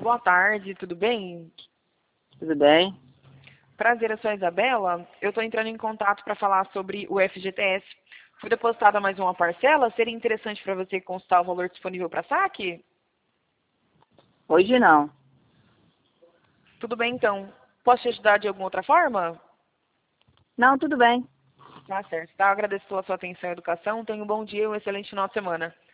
Boa tarde, tudo bem? Tudo bem? Prazer, eu sou a Isabela. Eu estou entrando em contato para falar sobre o FGTS. Foi depositada mais uma parcela? Seria interessante para você consultar o valor disponível para saque? Hoje não. Tudo bem, então. Posso te ajudar de alguma outra forma? Não, tudo bem. Tá certo. Tá, agradeço pela sua atenção e educação. Tenha um bom dia e um excelente final de semana.